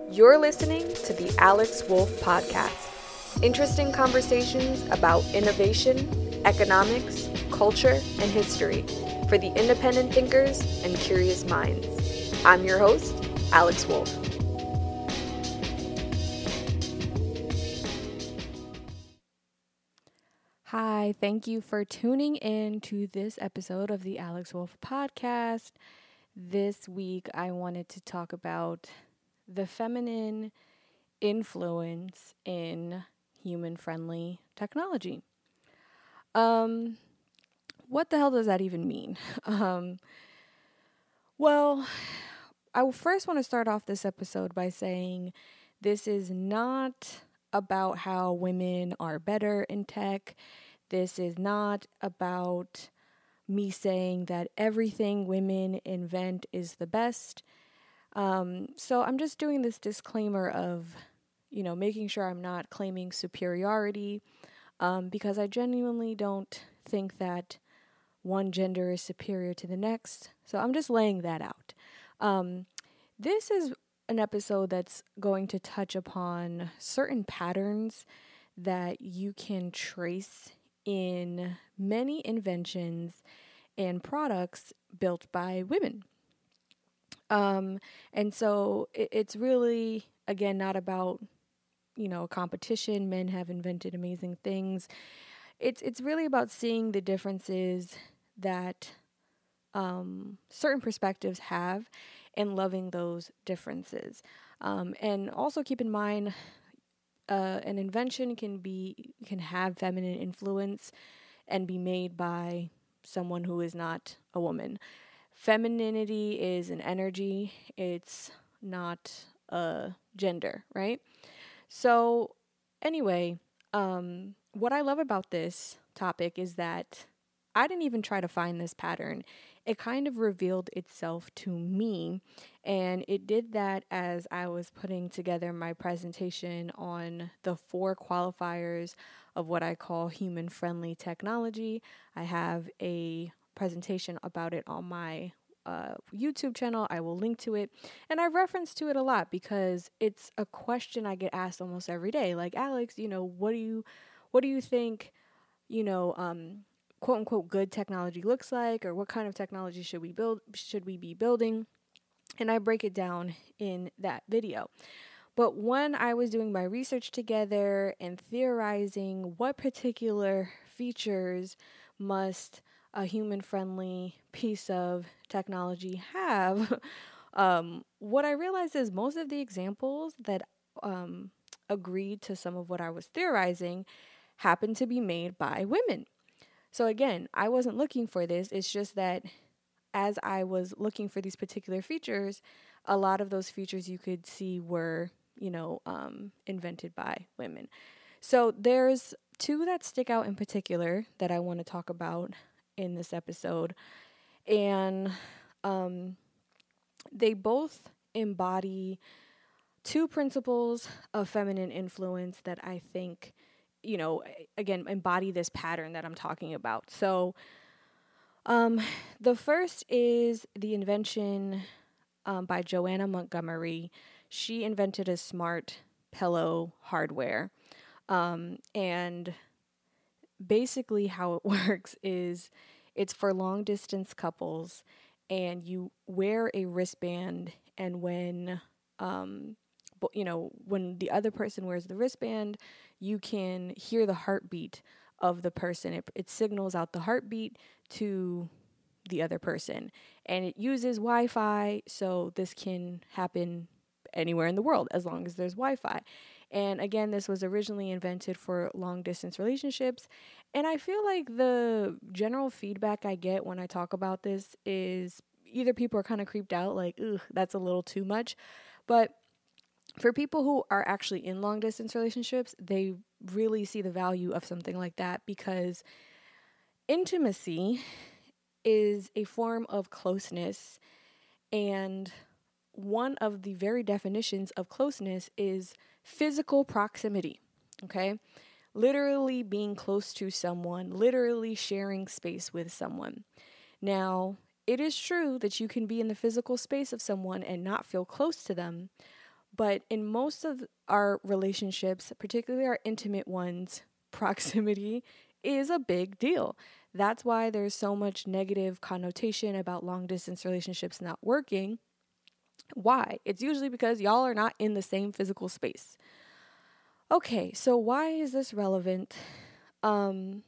You're listening to the Alex Wolf Podcast. Interesting conversations about innovation, economics, culture, and history for the independent thinkers and curious minds. I'm your host, Alex Wolf. Hi, thank you for tuning in to this episode of the Alex Wolf Podcast. This week, I wanted to talk about the feminine influence in human-friendly technology. What the hell does that even mean? Well, I first want to start off this episode by saying this is not about how women are better in tech. This is not about me saying that everything women invent is the best. So I'm just doing this disclaimer of, making sure I'm not claiming superiority, because I genuinely don't think that one gender is superior to the next. So I'm just laying that out. This is an episode that's going to touch upon certain patterns that you can trace in many inventions and products built by women. And so it's really, again, not about, competition. Men have invented amazing things. It's really about seeing the differences that certain perspectives have and loving those differences. And also keep in mind, an invention can have feminine influence and be made by someone who is not a woman. Femininity is an energy, it's not a gender, right? So, anyway, what I love about this topic is that I didn't even try to find this pattern. It kind of revealed itself to me, and it did that as I was putting together my presentation on the 4 qualifiers of what I call human-friendly technology. I have a presentation about it on my YouTube channel. I will link to it, and I reference to it a lot because it's a question I get asked almost every day. Like, Alex, what do you think, quote unquote good technology looks like, or what kind of technology should we be building? And I break it down in that video. But when I was doing my research together and theorizing what particular features must a human-friendly piece of technology have, what I realized is most of the examples that agreed to some of what I was theorizing happened to be made by women. So again, I wasn't looking for this. It's just that as I was looking for these particular features, a lot of those features you could see were, invented by women. So there's 2 that stick out in particular that I want to talk about in this episode. And they both embody 2 principles of feminine influence that I think, again, embody this pattern that I'm talking about. So the first is the invention by Joanna Montgomery. She invented a smart pillow hardware. And basically how it works is it's for long distance couples, and you wear a wristband, and when when the other person wears the wristband, you can hear the heartbeat of the person. It signals out the heartbeat to the other person, and it uses Wi-Fi, so this can happen anywhere in the world as long as there's Wi-Fi. And again, this was originally invented for long distance relationships. And I feel like the general feedback I get when I talk about this is either people are kind of creeped out, like, ugh, that's a little too much. But for people who are actually in long distance relationships, they really see the value of something like that, because intimacy is a form of closeness, and one of the very definitions of closeness is physical proximity, okay? Literally being close to someone, literally sharing space with someone. Now, it is true that you can be in the physical space of someone and not feel close to them, But in most of our relationships, particularly our intimate ones, proximity is a big deal. That's why there's so much negative connotation about long distance relationships not working. Why? It's usually because y'all are not in the same physical space. Okay, so why is this relevant? Um,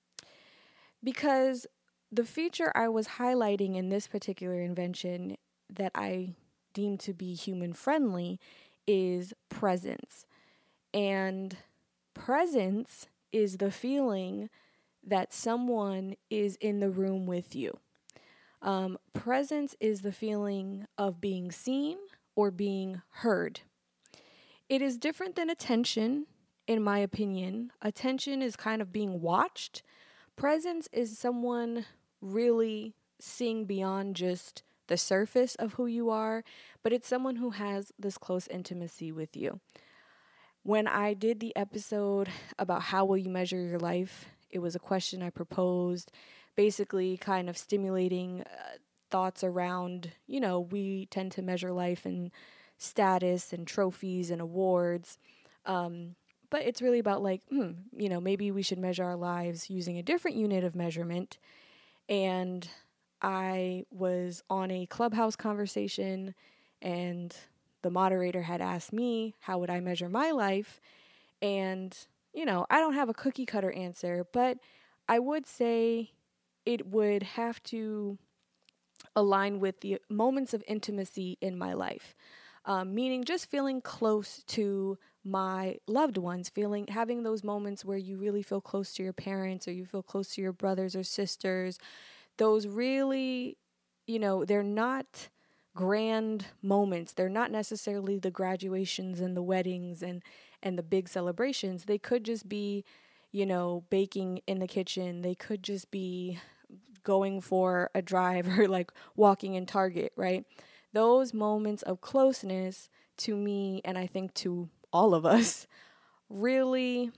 because the feature I was highlighting in this particular invention that I deem to be human friendly is presence. And presence is the feeling that someone is in the room with you. Presence is the feeling of being seen or being heard. It is different than attention, in my opinion. Attention is kind of being watched. Presence is someone really seeing beyond just the surface of who you are, but it's someone who has this close intimacy with you. When I did the episode about how will you measure your life, it was a question I proposed, basically kind of stimulating thoughts around, we tend to measure life in status and trophies and awards. But it's really about like, maybe we should measure our lives using a different unit of measurement. And I was on a Clubhouse conversation, and the moderator had asked me, how would I measure my life? And, I don't have a cookie cutter answer, but I would say it would have to align with the moments of intimacy in my life. Meaning just feeling close to my loved ones, having those moments where you really feel close to your parents or you feel close to your brothers or sisters. Those really, they're not grand moments. They're not necessarily the graduations and the weddings and the big celebrations. They could just be, baking in the kitchen. They could just be going for a drive or like walking in Target, right? Those moments of closeness to me, and I think to all of us, really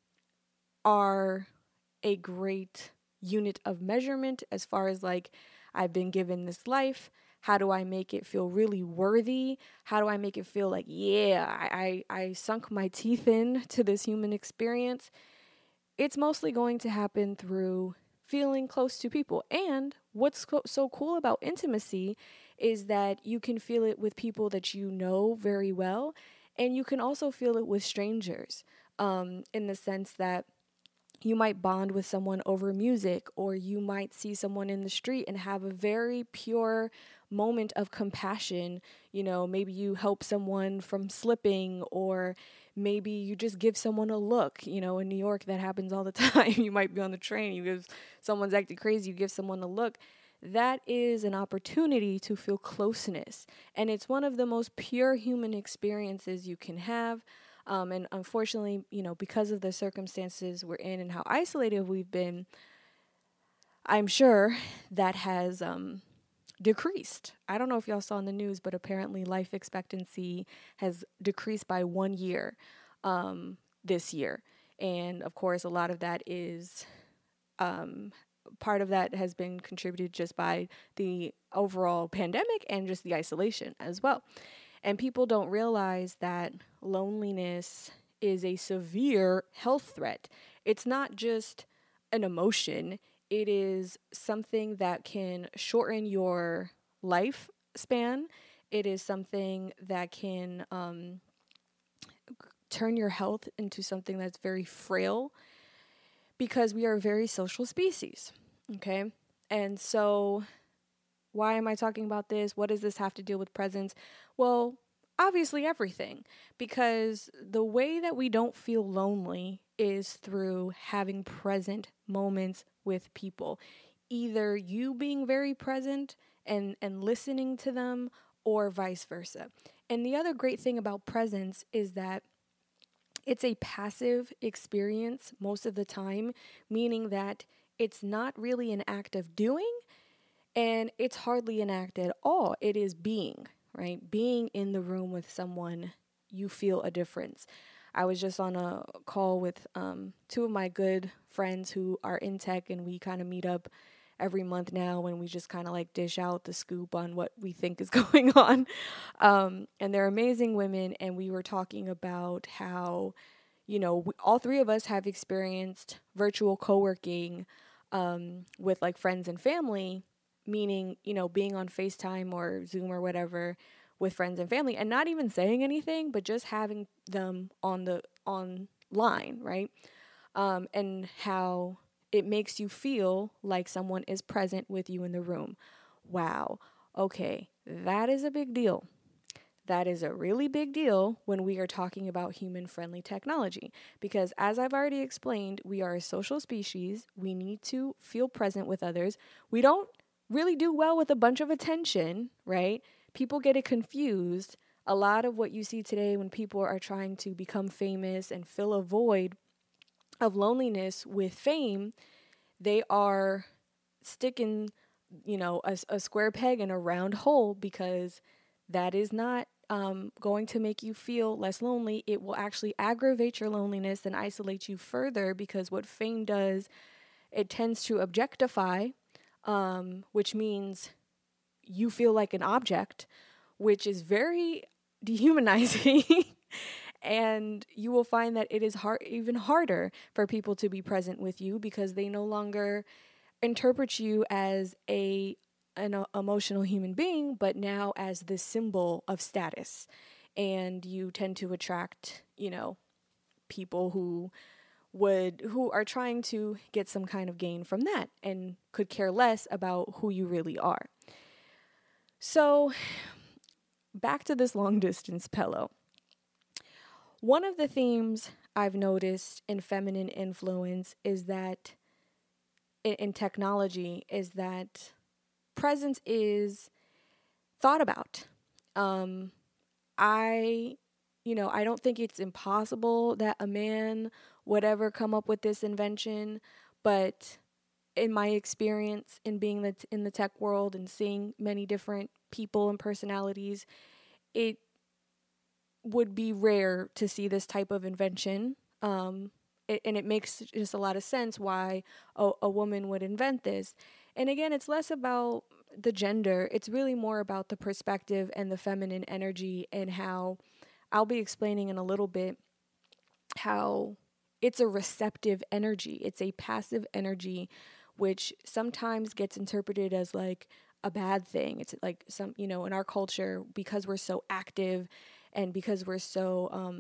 are a great unit of measurement as far as like, I've been given this life. How do I make it feel really worthy? How do I make it feel like, yeah, I sunk my teeth in to this human experience? It's mostly going to happen through feeling close to people. And what's so cool about intimacy is that you can feel it with people that you know very well, and you can also feel it with strangers, in the sense that you might bond with someone over music, or you might see someone in the street and have a very pure moment of compassion. Maybe you help someone from slipping, or maybe you just give someone a look. In New York, that happens all the time. You might be on the train, you give someone's acting crazy, you give someone a look. That is an opportunity to feel closeness. And it's one of the most pure human experiences you can have. And unfortunately, because of the circumstances we're in and how isolated we've been, I'm sure that has decreased. I don't know if y'all saw in the news, but apparently life expectancy has decreased by 1 year this year. And of course, a lot of that is part of that has been contributed just by the overall pandemic and just the isolation as well. And people don't realize that loneliness is a severe health threat. It's not just an emotion, it is something that can shorten your lifespan. It is something that can turn your health into something that's very frail, because we are a very social species. Okay? And so, why am I talking about this? What does this have to do with presence? Well, obviously everything, because the way that we don't feel lonely is through having present moments with people. Either you being very present and listening to them, or vice versa. And the other great thing about presence is that it's a passive experience most of the time, meaning that it's not really an act of doing, and it's hardly an act at all. It is being, right? Being in the room with someone, you feel a difference. I was just on a call with two of my good friends who are in tech, and we kind of meet up every month now when we just kind of like dish out the scoop on what we think is going on. And they're amazing women. And we were talking about how, all three of us have experienced virtual co working with like friends and family, meaning, being on FaceTime or Zoom or whatever with friends and family and not even saying anything, but just having them online, right? And how it makes you feel like someone is present with you in the room. Wow. Okay, that is a big deal. That is a really big deal when we are talking about human friendly technology. Because, as I've already explained, we are a social species. We need to feel present with others. We don't really do well with a bunch of attention, right? People get it confused. A lot of what you see today when people are trying to become famous and fill a void of loneliness with fame, they are sticking, a square peg in a round hole because that is not going to make you feel less lonely. It will actually aggravate your loneliness and isolate you further because what fame does, it tends to objectify, which means you feel like an object, which is very dehumanizing. And you will find that it is even harder for people to be present with you because they no longer interpret you as an emotional human being, but now as this symbol of status. And you tend to attract, people who are trying to get some kind of gain from that and could care less about who you really are. So, back to this long distance pillow. One of the themes I've noticed in feminine influence is that in technology is that presence is thought about. Um, I, I don't think it's impossible that a man would ever come up with this invention, but in my experience in being in the tech world and seeing many different people and personalities, it would be rare to see this type of invention. And it makes just a lot of sense why a woman would invent this. And again, it's less about the gender, it's really more about the perspective and the feminine energy, and how I'll be explaining in a little bit how it's a receptive energy. It's a passive energy, which sometimes gets interpreted as like a bad thing. It's like in our culture, because we're so active and because we're so,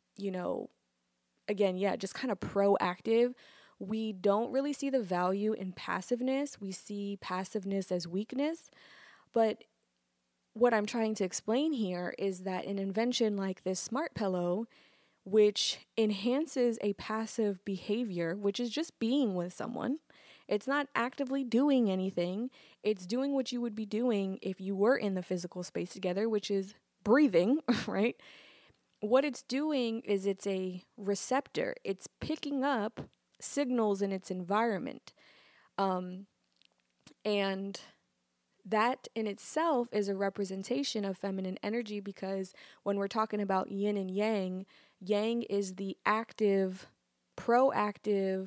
again, just kind of proactive, we don't really see the value in passiveness. We see passiveness as weakness. But what I'm trying to explain here is that an invention like this smart pillow, which enhances a passive behavior, which is just being with someone, it's not actively doing anything. It's doing what you would be doing if you were in the physical space together, which is breathing, right? What it's doing is it's a receptor. It's picking up signals in its environment. And that in itself is a representation of feminine energy, because when we're talking about yin and yang, yang is the active, proactive,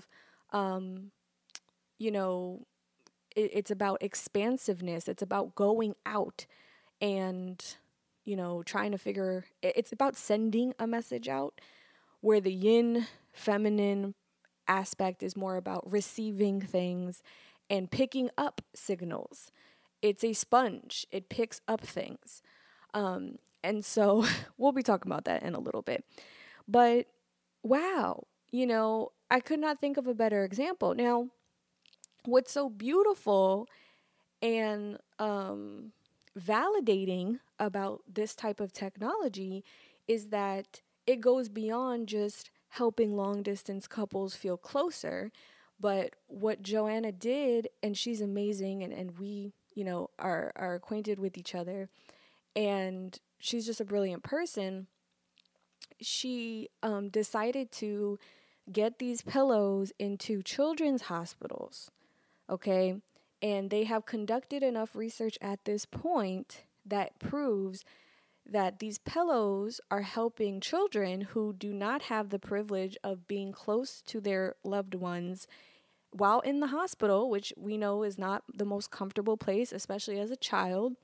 it's about expansiveness. It's about going out and, trying to it's about sending a message out, where the yin, feminine aspect is more about receiving things and picking up signals. It's a sponge. It picks up things. And so we'll be talking about that in a little bit. But wow, I could not think of a better example. Now, what's so beautiful and validating about this type of technology is that it goes beyond just helping long distance couples feel closer. But what Joanna did, and she's amazing, and we, are acquainted with each other, and she's just a brilliant person. She decided to get these pillows into children's hospitals, okay? And they have conducted enough research at this point that proves that these pillows are helping children who do not have the privilege of being close to their loved ones while in the hospital, which we know is not the most comfortable place, especially as a child,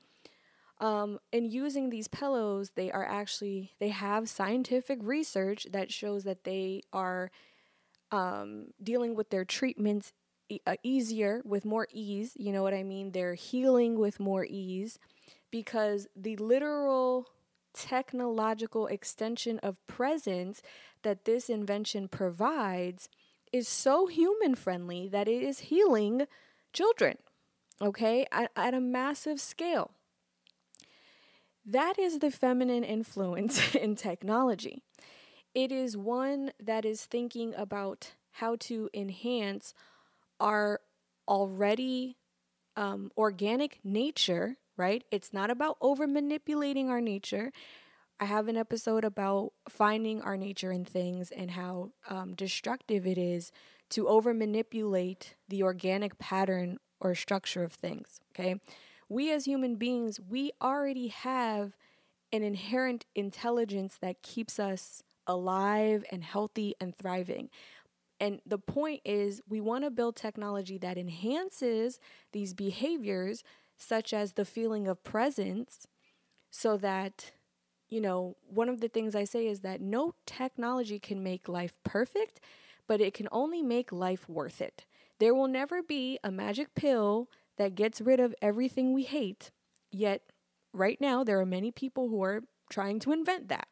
in using these pillows, they have scientific research that shows that they are dealing with their treatments easier, with more ease. You know what I mean? They're healing with more ease because the literal technological extension of presence that this invention provides is so human friendly that it is healing children, okay, at a massive scale. That is the feminine influence in technology. It is one that is thinking about how to enhance our already organic nature, right? It's not about over manipulating our nature. I have an episode about finding our nature in things and how destructive it is to over manipulate the organic pattern or structure of things, okay? We as human beings, we already have an inherent intelligence that keeps us alive and healthy and thriving. And the point is, we want to build technology that enhances these behaviors, such as the feeling of presence, so that, one of the things I say is that no technology can make life perfect, but it can only make life worth it. There will never be a magic pill that gets rid of everything we hate, yet, right now, there are many people who are trying to invent that.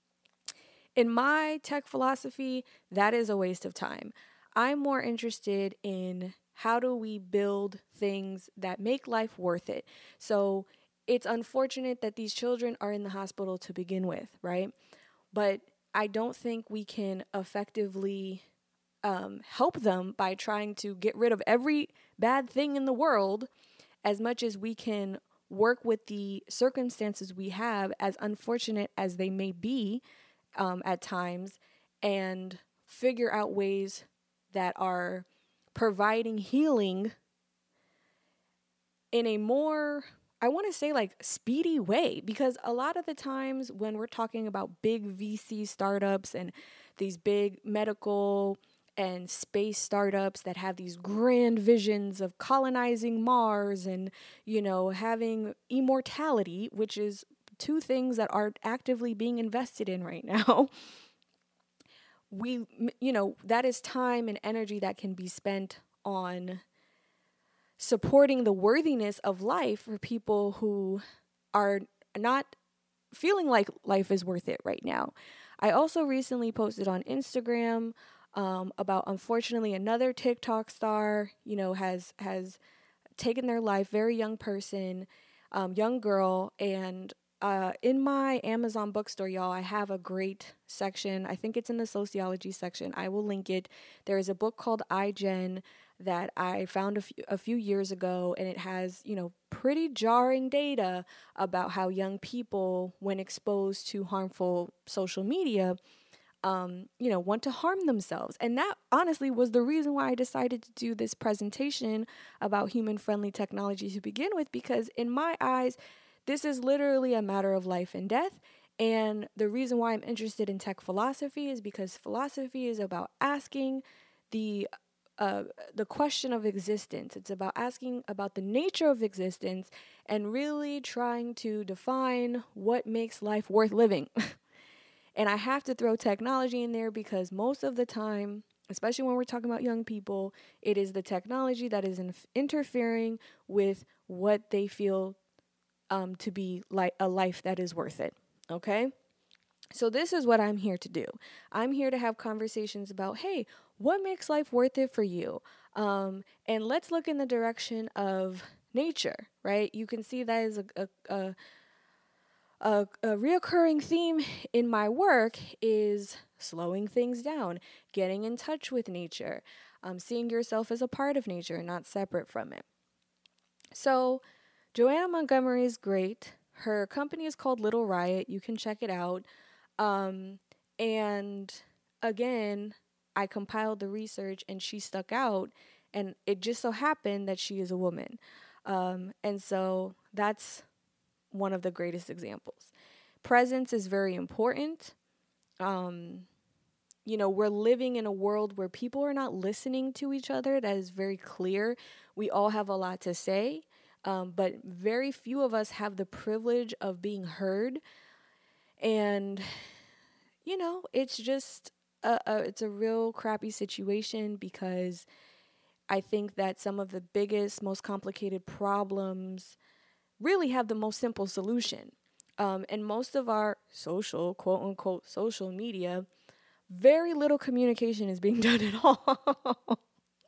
In my tech philosophy, that is a waste of time. I'm more interested in how do we build things that make life worth it. So it's unfortunate that these children are in the hospital to begin with, right? But I don't think we can effectively help them by trying to get rid of every bad thing in the world as much as we can work with the circumstances we have, as unfortunate as they may be at times, and figure out ways that are providing healing in a more, I want to say, like, speedy way. Because a lot of the times when we're talking about big VC startups and these big medical and space startups that have these grand visions of colonizing Mars and, having immortality, which is two things that are actively being invested in right now. That is time and energy that can be spent on supporting the worthiness of life for people who are not feeling like life is worth it right now. I also recently posted on Instagram about, unfortunately, another TikTok star, has taken their life, very young person, young girl. And in my Amazon bookstore, y'all, I have a great section. I think it's in the sociology section. I will link it. There is a book called iGen that I found a few years ago, and it has, pretty jarring data about how young people, when exposed to harmful social media, want to harm themselves. And that honestly was the reason why I decided to do this presentation about human-friendly technology to begin with, because in my eyes, this is literally a matter of life and death. And the reason why I'm interested in tech philosophy is because philosophy is about asking the question of existence. It's about asking about the nature of existence and really trying to define what makes life worth living. And I have to throw technology in there because most of the time, especially when we're talking about young people, it is the technology that is interfering with what they feel to be like a life that is worth it. Okay? So this is what I'm here to do. I'm here to have conversations about, hey, what makes life worth it for you? And let's look in the direction of nature, right? You can see that is a reoccurring theme in my work is slowing things down, getting in touch with nature, seeing yourself as a part of nature, not separate from it. So Joanna Montgomery is great. Her company is called Little Riot. You can check it out. And again, I compiled the research and she stuck out, and it just so happened that she is a woman. And so that's one of the greatest examples. Presence is very important. we're living in a world where people are not listening to each other. That is very clear. We all have a lot to say, but very few of us have the privilege of being heard. And, it's just it's a real crappy situation, because I think that some of the biggest, most complicated problems really have the most simple solution. And most of our social, quote unquote, social media, very little communication is being done at all.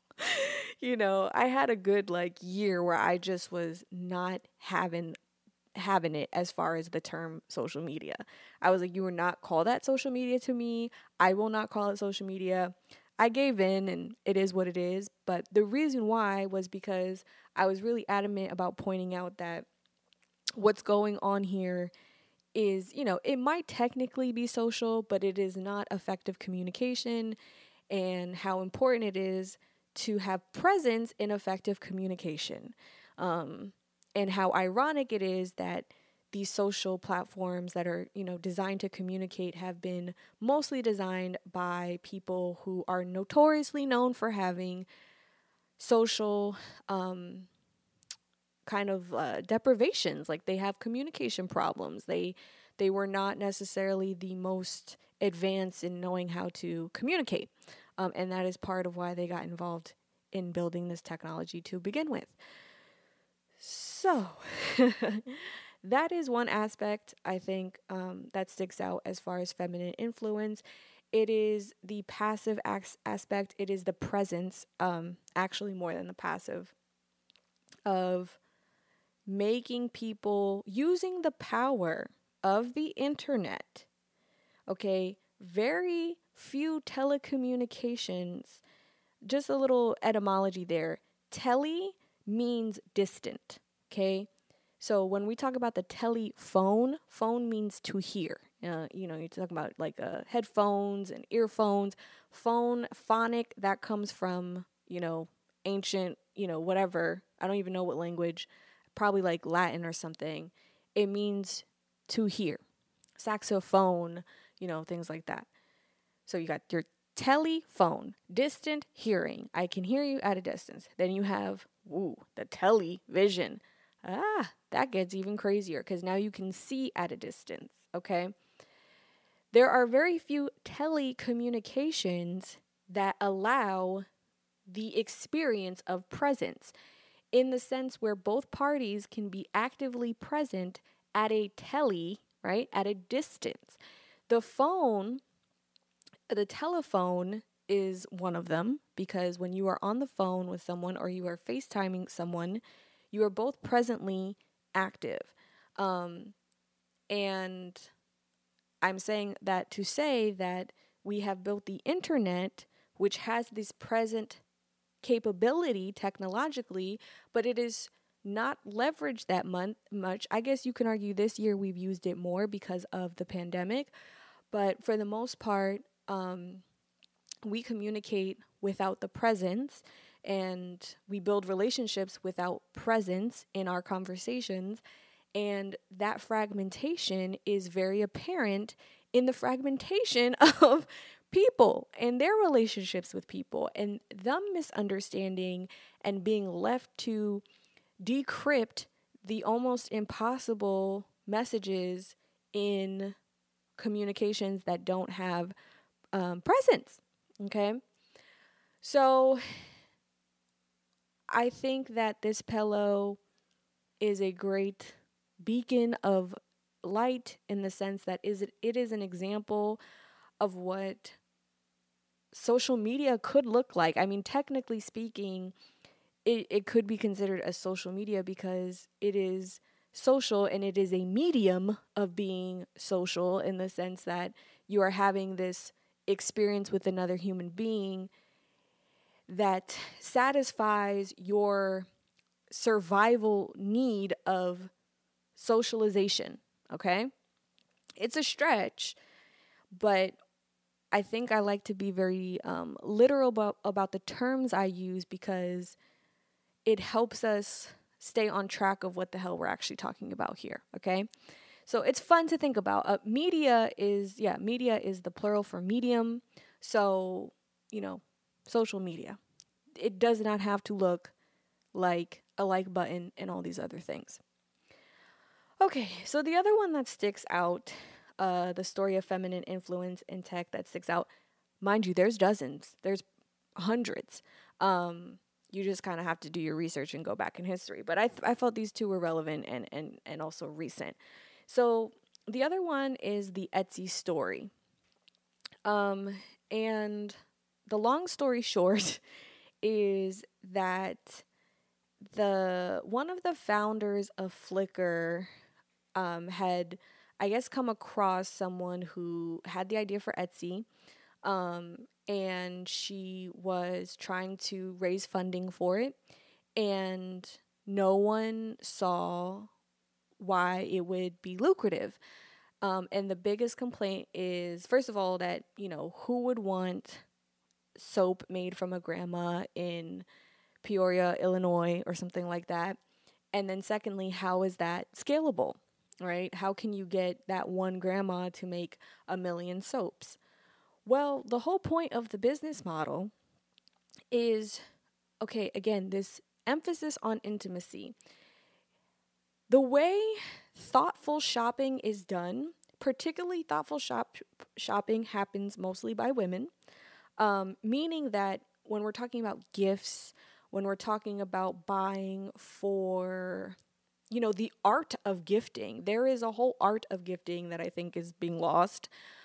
I had a good year where I just was not having it as far as the term social media. I was like, you will not call that social media to me. I will not call it social media. I gave in, and it is what it is. But the reason why was because I was really adamant about pointing out that what's going on here is, it might technically be social, but it is not effective communication, and how important it is to have presence in effective communication. And how ironic it is that these social platforms that are, designed to communicate have been mostly designed by people who are notoriously known for having social kind of deprivations. Like, they have communication problems. They were not necessarily the most advanced in knowing how to communicate. And that is part of why they got involved in building this technology to begin with. So that is one aspect, I think, that sticks out as far as feminine influence. It is the passive aspect. It is the presence, actually more than the passive, of making people, using the power of the internet. Okay, very few telecommunications, just a little etymology there. Tele means distant, okay? So when we talk about the telephone, phone means to hear. You're talking about headphones and earphones. Phone, phonic, that comes from, ancient, whatever. I don't even know what language, probably like Latin or something. It means to hear. Saxophone, things like that. So you got your telephone, distant hearing. I can hear you at a distance. Then you have, the television. That gets even crazier, because now you can see at a distance, okay? There are very few telecommunications that allow the experience of presence, in the sense where both parties can be actively present at a right, at a distance. The telephone is one of them, because when you are on the phone with someone or you are FaceTiming someone, you are both presently active. And I'm saying that to say that we have built the internet, which has this present capability technologically, but it is not leveraged that much. I guess you can argue this year we've used it more because of the pandemic, but for the most part, we communicate without the presence, and we build relationships without presence in our conversations. And that fragmentation is very apparent in the fragmentation of people and their relationships with people, and them misunderstanding and being left to decrypt the almost impossible messages in communications that don't have presence. Okay. So I think that this pillow is a great beacon of light, in the sense that it is an example of what social media could look like. I mean, technically speaking, it could be considered a social media, because it is social and it is a medium of being social, in the sense that you are having this experience with another human being that satisfies your survival need of socialization, okay? It's a stretch, but I think I like to be very literal about the terms I use, because it helps us stay on track of what the hell we're actually talking about here, okay? So it's fun to think about. Media is the plural for medium. So, social media, it does not have to look like a like button and all these other things. Okay, so the other one that sticks out, the story of feminine influence in tech that sticks out, mind you, there's dozens, there's hundreds. You just kind of have to do your research and go back in history. But I felt these two were relevant and also recent. So the other one is the Etsy story. And the long story short is that the one of the founders of Flickr had, I guess, come across someone who had the idea for Etsy, and she was trying to raise funding for it, and no one saw why it would be lucrative. And the biggest complaint is, first of all, that, who would want soap made from a grandma in Peoria, Illinois, or something like that? And then secondly, how is that scalable, right? How can you get that one grandma to make 1,000,000 soaps? Well, the whole point of the business model is, okay, again, this emphasis on intimacy. The way thoughtful shopping is done, particularly thoughtful shopping happens mostly by women, meaning that when we're talking about gifts, when we're talking about buying for, the art of gifting, there is a whole art of gifting that I think is being lost,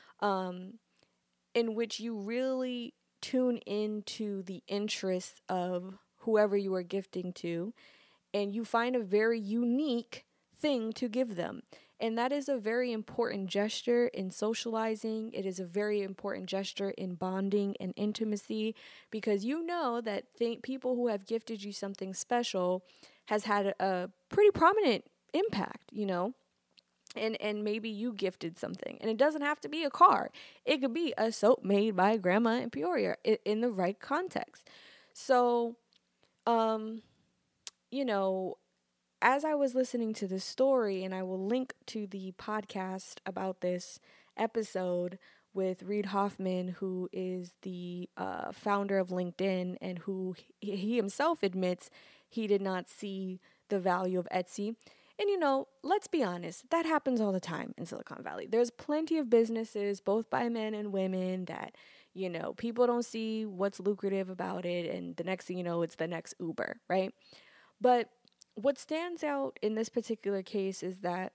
in which you really tune into the interests of whoever you are gifting to, and you find a very unique thing to give them. And that is a very important gesture in socializing. It is a very important gesture in bonding and intimacy, because you know that people who have gifted you something special has had a pretty prominent impact, and maybe you gifted something, and it doesn't have to be a car. It could be a soap made by grandma in Peoria in the right context. So, um, you know, as I was listening to the story, and I will link to the podcast about this episode with Reid Hoffman, who is the founder of LinkedIn, and who he himself admits he did not see the value of Etsy. And, let's be honest, that happens all the time in Silicon Valley. There's plenty of businesses, both by men and women, that, people don't see what's lucrative about it. And the next thing you know, it's the next Uber, right? But what stands out in this particular case is that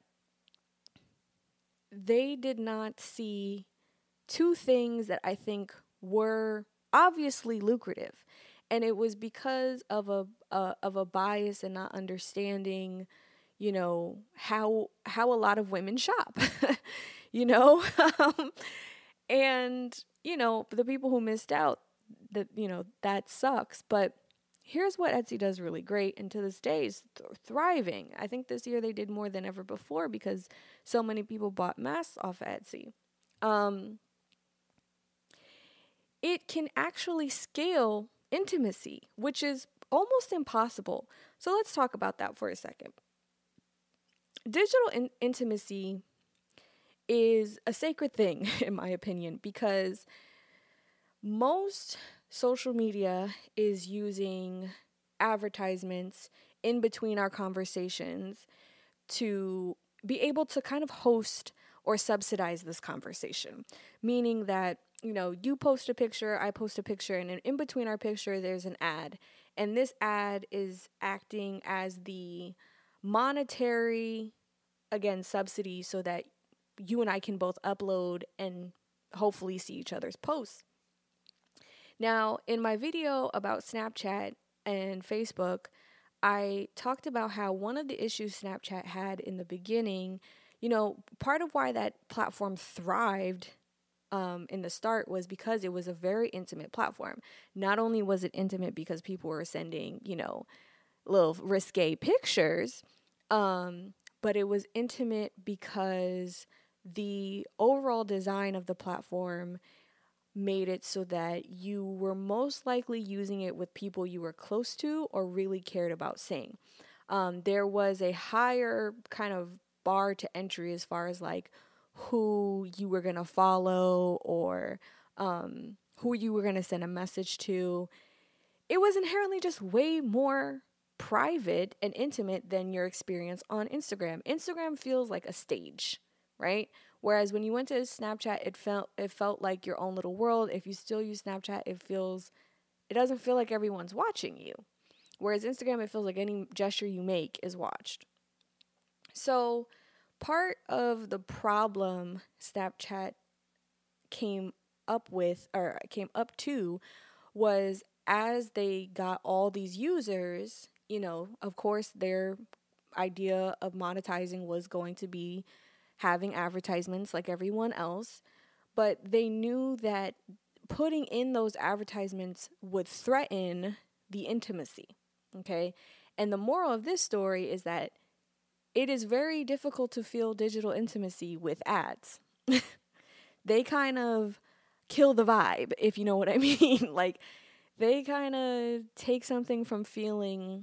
they did not see two things that I think were obviously lucrative. And it was because of a bias and not understanding, how a lot of women shop, you know? And, the people who missed out, that sucks. But here's what Etsy does really great, and to this day is thriving. I think this year they did more than ever before because so many people bought masks off Etsy. It can actually scale intimacy, which is almost impossible. So let's talk about that for a second. Digital intimacy is a sacred thing, in my opinion, because most social media is using advertisements in between our conversations to be able to kind of host or subsidize this conversation, meaning that, you post a picture, I post a picture, and in between our picture, there's an ad. And this ad is acting as the monetary, again, subsidy so that you and I can both upload and hopefully see each other's posts. Now, in my video about Snapchat and Facebook, I talked about how one of the issues Snapchat had in the beginning, part of why that platform thrived in the start was because it was a very intimate platform. Not only was it intimate because people were sending, little risque pictures, but it was intimate because the overall design of the platform made it so that you were most likely using it with people you were close to or really cared about seeing. There was a higher kind of bar to entry as far as like who you were going to follow or who you were going to send a message to. It was inherently just way more private and intimate than your experience on Instagram. Instagram feels like a stage, right? Whereas when you went to Snapchat, it felt like your own little world. If you still use Snapchat, it doesn't feel like everyone's watching you. Whereas Instagram, it feels like any gesture you make is watched. So part of the problem Snapchat came came up to was as they got all these users, of course, their idea of monetizing was going to be having advertisements like everyone else. But they knew that putting in those advertisements would threaten the intimacy. Okay. And the moral of this story is that it is very difficult to feel digital intimacy with ads. They kind of kill the vibe, if you know what I mean. Like, they kind of take something from feeling,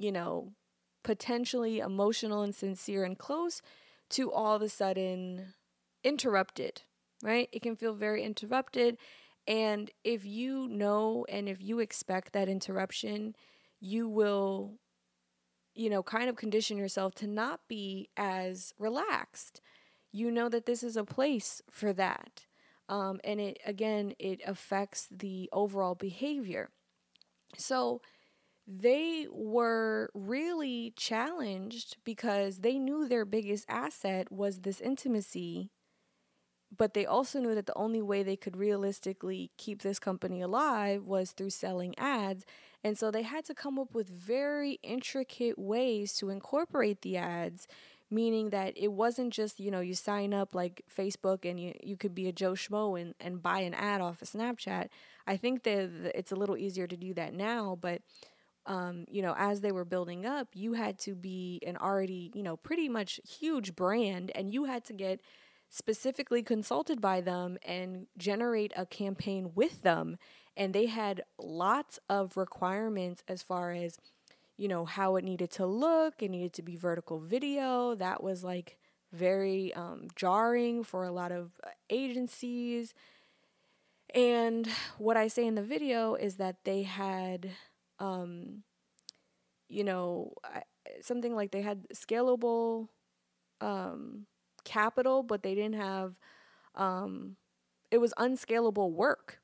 potentially emotional and sincere and close to all of a sudden interrupted, right? It can feel very interrupted. And if you know and if you expect that interruption, you will, kind of condition yourself to not be as relaxed. You know that this is a place for that. And it affects the overall behavior. So they were really challenged because they knew their biggest asset was this intimacy, but they also knew that the only way they could realistically keep this company alive was through selling ads. And so they had to come up with very intricate ways to incorporate the ads, meaning that it wasn't just, you sign up like Facebook and you could be a Joe Schmo and buy an ad off of Snapchat. I think that it's a little easier to do that now, but as they were building up, you had to be an already, pretty much huge brand, and you had to get specifically consulted by them and generate a campaign with them. And they had lots of requirements as far as, how it needed to look. It needed to be vertical video. That was like very jarring for a lot of agencies. And what I say in the video is that they had, something like they had scalable capital, but they didn't have, it was unscalable work.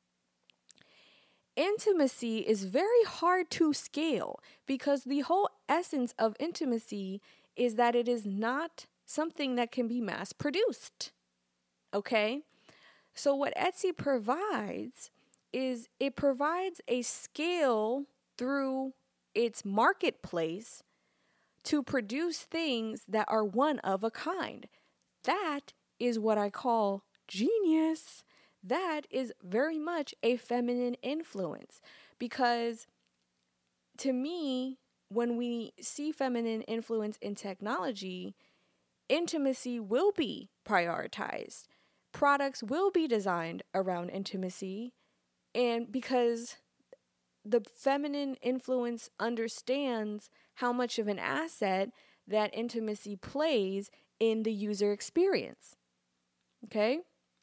Intimacy is very hard to scale because the whole essence of intimacy is that it is not something that can be mass produced. Okay? So what Etsy provides is it provides a scale through its marketplace to produce things that are one of a kind. That is what I call genius. That is very much a feminine influence, because to me, when we see feminine influence in technology, intimacy will be prioritized. Products will be designed around intimacy, and because the feminine influence understands how much of an asset that intimacy plays in the user experience. Okay?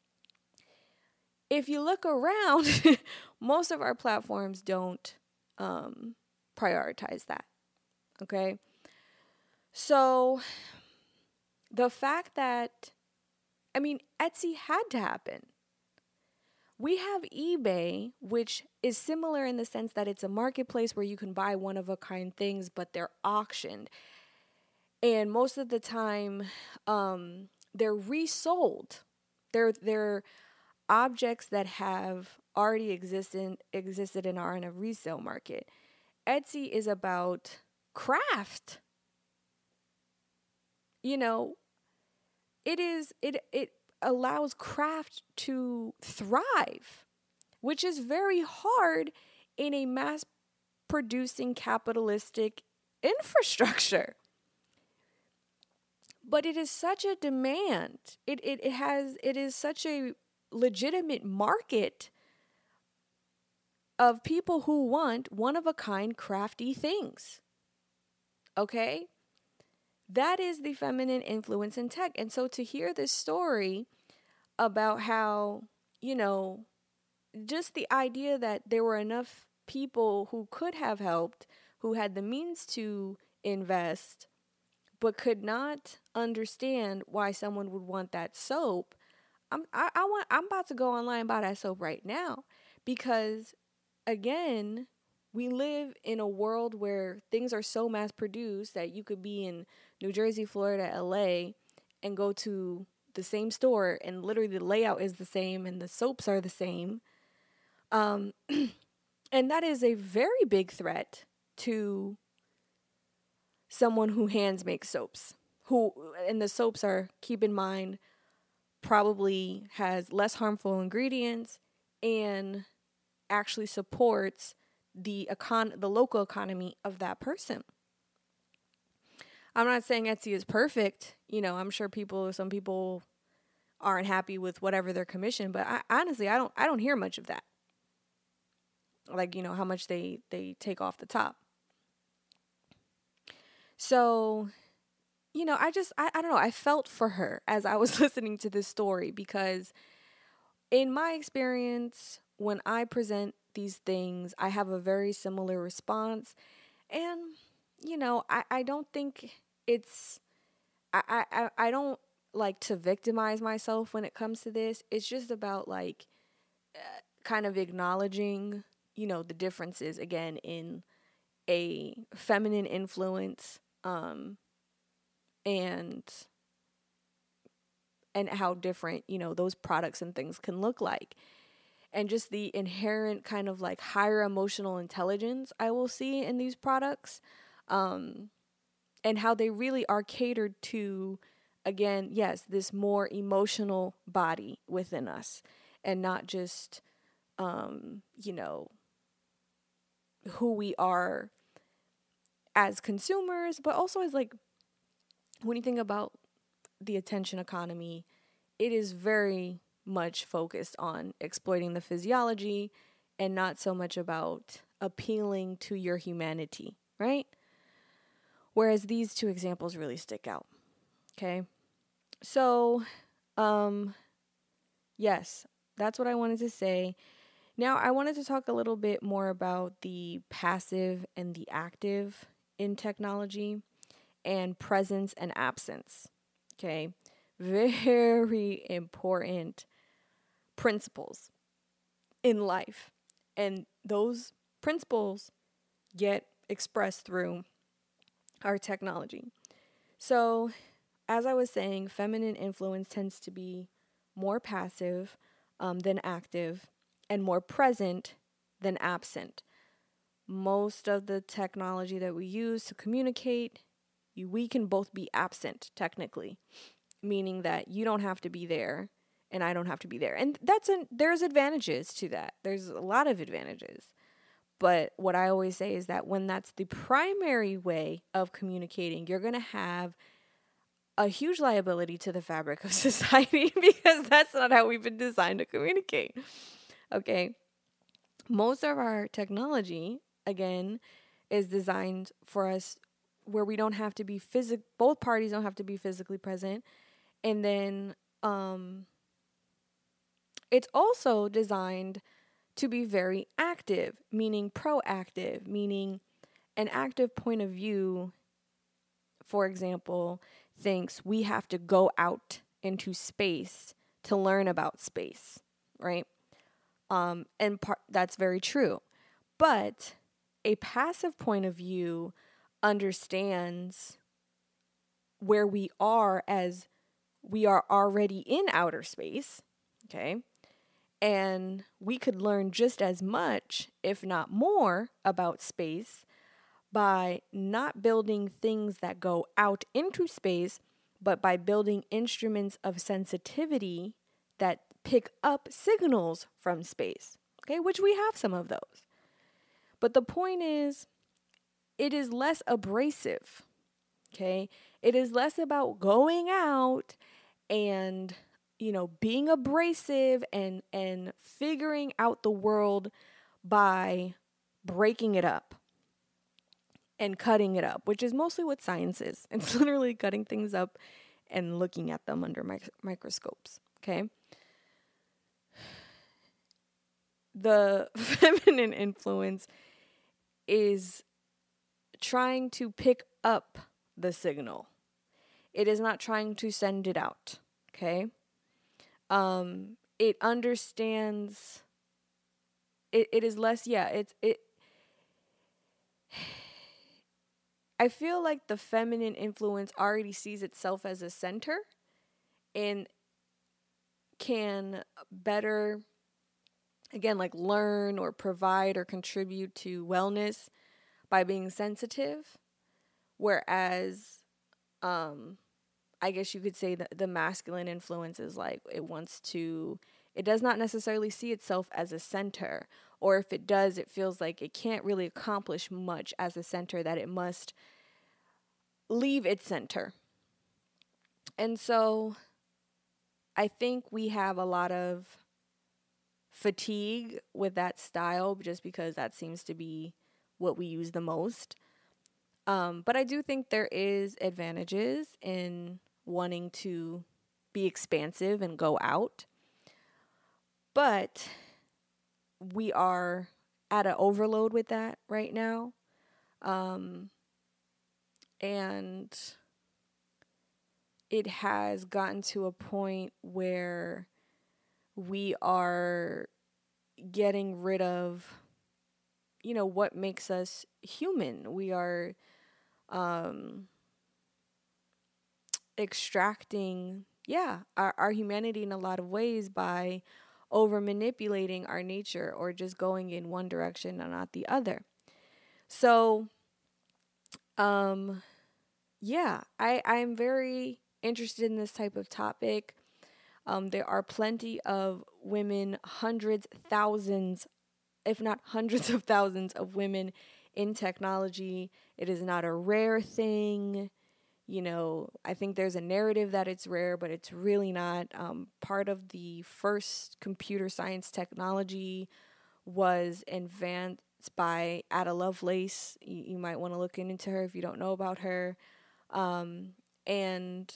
If you look around, most of our platforms don't prioritize that. Okay? So the fact that, Etsy had to happen. We have eBay, which is similar in the sense that it's a marketplace where you can buy one-of-a-kind things, but they're auctioned. And most of the time, they're resold. They're objects that have already existed and are in a resale market. Etsy is about craft. It allows craft to thrive, which is very hard in a mass producing capitalistic infrastructure. But it is such a demand. It is such a legitimate market of people who want one of a kind crafty things. Okay? That is the feminine influence in tech. And so to hear this story about how, just the idea that there were enough people who could have helped, who had the means to invest, but could not understand why someone would want that soap. I'm about to go online and buy that soap right now, because again, we live in a world where things are so mass produced that you could be in New Jersey, Florida, LA, and go to the same store and literally the layout is the same and the soaps are the same. Um, and that is a very big threat to someone who hands makes soaps. Who, and the soaps are, keep in mind, probably has less harmful ingredients and actually supports the local economy of that person. I'm not saying Etsy is perfect. I'm sure some people aren't happy with whatever their commission, but honestly, I don't hear much of that. Like, how much they take off the top. So, I don't know. I felt for her as I was listening to this story, because in my experience, when I present these things, I have a very similar response. And, I don't think it's, I don't like to victimize myself when it comes to this. It's just about like kind of acknowledging, the differences again in a feminine influence, and how different, those products and things can look like. And just the inherent kind of like higher emotional intelligence I will see in these products, and how they really are catered to, again, yes, this more emotional body within us, and not just, who we are as consumers, but also as like, when you think about the attention economy, it is very much focused on exploiting the physiology and not so much about appealing to your humanity, right? Whereas these two examples really stick out. Okay. So, yes, that's what I wanted to say. Now, I wanted to talk a little bit more about the passive and the active in technology, and presence and absence. Okay. Very important principles in life. And those principles get expressed through our technology. So, as I was saying, feminine influence tends to be more passive than active, and more present than absent. Most of the technology that we use to communicate, we can both be absent technically, meaning that you don't have to be there and I don't have to be there. And there's advantages to that. There's a lot of advantages. But what I always say is that when that's the primary way of communicating, you're going to have a huge liability to the fabric of society, because that's not how we've been designed to communicate. Okay. Most of our technology, again, is designed for us where we don't have to be both parties don't have to be physically present. And then it's also designed to be very active, meaning proactive, meaning an active point of view, for example, thinks we have to go out into space to learn about space, right? That's very true. But a passive point of view understands where we are, as we are already in outer space, okay? And we could learn just as much, if not more, about space by not building things that go out into space, but by building instruments of sensitivity that pick up signals from space, okay? Which we have some of those. But the point is, it is less abrasive, okay? It is less about going out and, being abrasive and figuring out the world by breaking it up and cutting it up, which is mostly what science is. It's literally cutting things up and looking at them under microscopes, okay? the feminine influence is trying to pick up the signal. It is not trying to send it out. Okay? It understands it is less, yeah, it I feel like the feminine influence already sees itself as a center and can better, again, like learn or provide or contribute to wellness by being sensitive. Whereas, I guess you could say that the masculine influence is like it does not necessarily see itself as a center. Or if it does, it feels like it can't really accomplish much as a center, that it must leave its center. And so I think we have a lot of fatigue with that style just because that seems to be what we use the most. But I do think there is advantages in wanting to be expansive and go out. But we are at an overload with that right now. And it has gotten to a point where we are getting rid of, what makes us human. We are extracting, our humanity in a lot of ways by over manipulating our nature or just going in one direction and not the other. So, I'm very interested in this type of topic. There are plenty of women, hundreds, thousands, if not hundreds of thousands of women in technology. It is not a rare thing. I think there's a narrative that it's rare, but it's really not. Part of the first computer science technology was advanced by Ada Lovelace. You might want to look into her if you don't know about her. And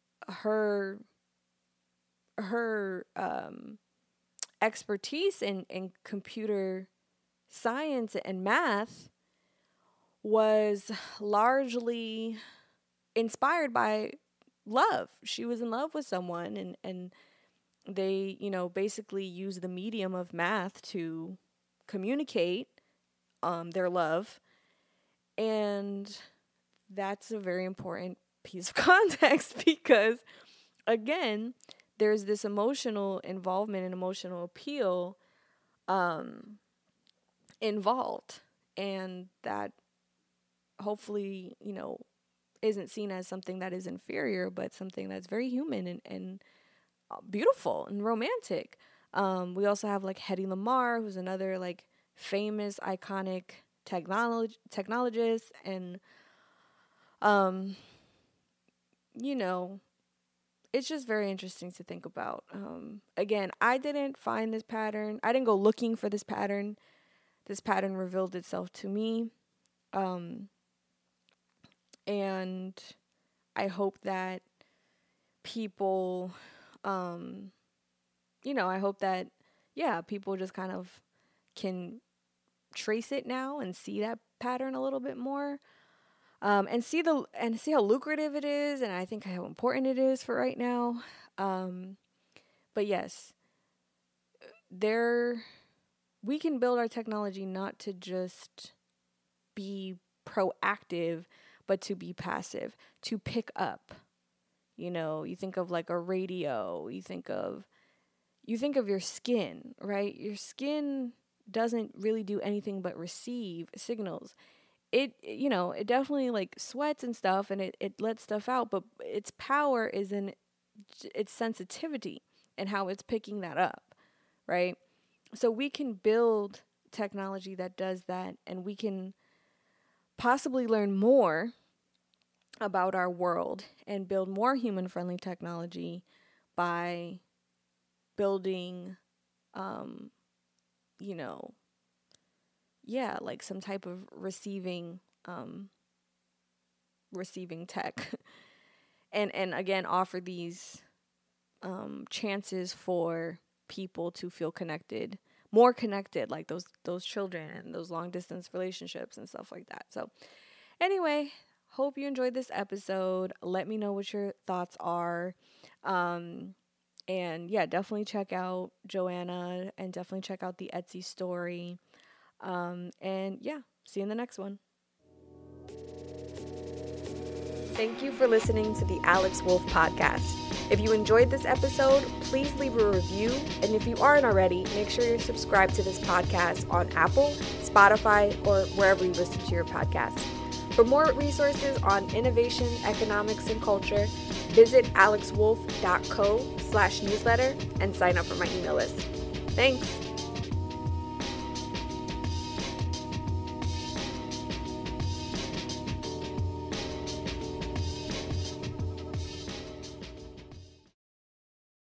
her expertise in computer science and math was largely inspired by love. She was in love with someone, and they, basically use the medium of math to communicate their love. And that's a very important piece of context because, again, there's this emotional involvement and emotional appeal involved. And that hopefully, isn't seen as something that is inferior, but something that's very human and beautiful and romantic. We also have like Hedy Lamarr, who's another like famous, iconic technologist, and you know, it's just very interesting to think about. Again, I didn't find this pattern. I didn't go looking for this pattern. This pattern revealed itself to me. And I hope that people, I hope that, people just kind of can trace it now and see that pattern a little bit more. And see how lucrative it is, and I think how important it is for right now. But yes, we can build our technology not to just be proactive, but to be passive, to pick up. You think of like a radio, you think of your skin, right? Your skin doesn't really do anything but receive signals. It definitely like sweats and stuff, and it lets stuff out, but its power is in its sensitivity and how it's picking that up, right? So we can build technology that does that, and we can possibly learn more about our world and build more human friendly technology by building, you know, like some type of receiving tech. and again, offer these chances for people to feel connected more connected, like those children and those long distance relationships and stuff like that. So anyway, hope you enjoyed this episode. Let me know what your thoughts are. And yeah, definitely check out Joanna and definitely check out the Etsy story. And yeah, see you in the next one. Thank you for listening to the Alex Wolf Podcast. If you enjoyed this episode, please leave a review. And if you aren't already, make sure you're subscribed to this podcast on Apple, Spotify, or wherever you listen to your podcasts. For more resources on innovation, economics, and culture, visit alexwolf.co/newsletter and sign up for my email list. Thanks.